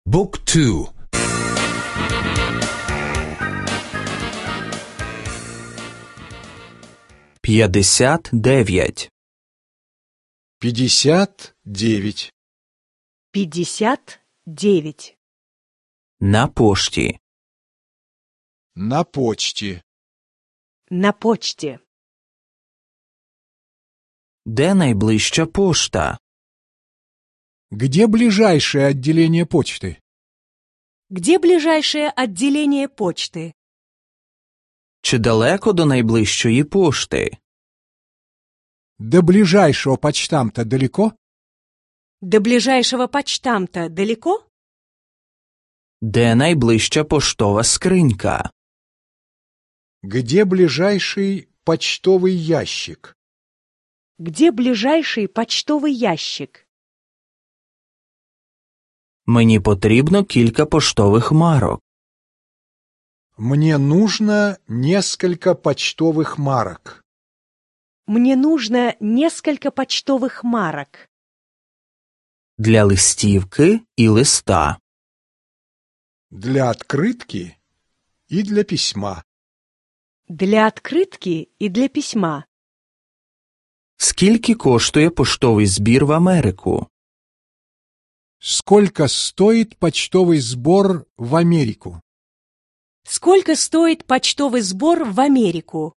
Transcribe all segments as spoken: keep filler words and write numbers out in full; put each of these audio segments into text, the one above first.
Book two. п'ятдесят дев'ять. пятьдесят девять. пятьдесят девять. На пошті. На почте. На почте. Де найближча пошта? Где ближайшее отделение почты? Где ближайшее отделение почты? Чи далеко до найближчої пошти? До ближайшего почтамта далеко? До ближайшего почтамта далеко? Де найближча поштова скринька? Где ближайший почтовый ящик? Где ближайший почтовый ящик? Мені потрібно кілька поштових марок. Мне нужно несколько почтовых марок. Мне нужно несколько почтовых марок. Для листівки і листа. Для открытки и для письма. Для открытки и для письма. Скільки коштує поштовий збір в Америку? Сколько стоит почтовый сбор в Америку? Сколько стоит почтовый сбор в Америку?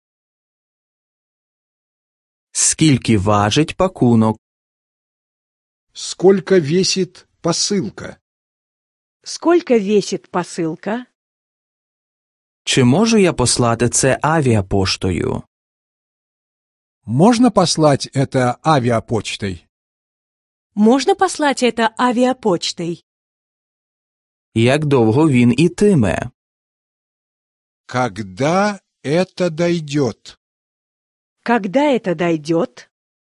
Скільки важить пакунок? Сколько весит посылка? Сколько весит посылка? Чи можу я послати це авіапоштою? Можно послать это авиапочтой? Можно послать это авиапочтой? Як довго він ітиме? Когда это дойдет? Когда это дойдет?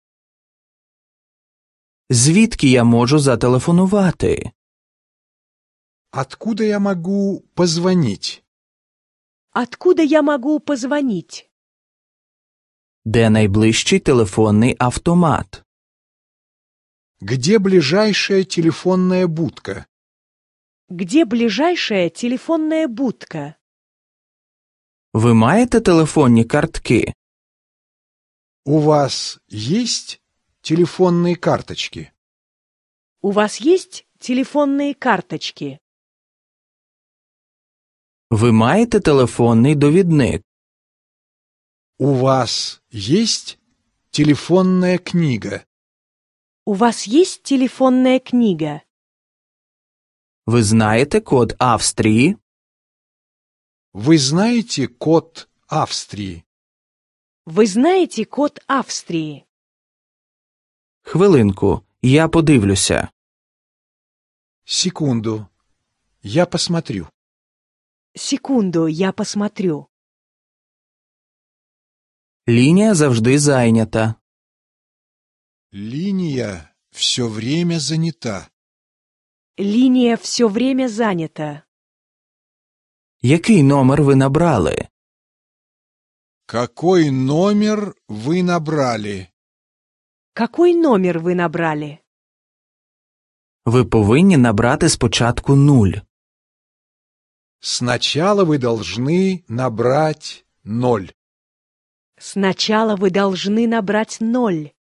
Звідки я можу зателефонувати? Откуда я могу позвонить? Откуда я могу позвонить? Де найближчий телефонний автомат? Где ближайшая телефонная будка? Где ближайшая телефонная будка? Ви маєте телефонні картки? У вас есть телефонные карточки? У вас есть телефонные карточки? Ви маєте телефонний довідник? У вас есть телефонная книга? У вас есть телефонная книга? Ви знаєте код Австрії? Вы знаете код Австрии? Вы знаете код Австрии? Хвилинку, я подивлюся. Секунду. Я посмотрю. Секунду, я посмотрю. Лінія завжди зайнята. Линия все время занята. Линия все время занята. Який номер ви набрали? Какой номер вы набрали? Какой номер вы набрали? Ви повинні набрати спочатку нуль. Сначала вы должны набрать ноль. Сначала вы должны набрать ноль.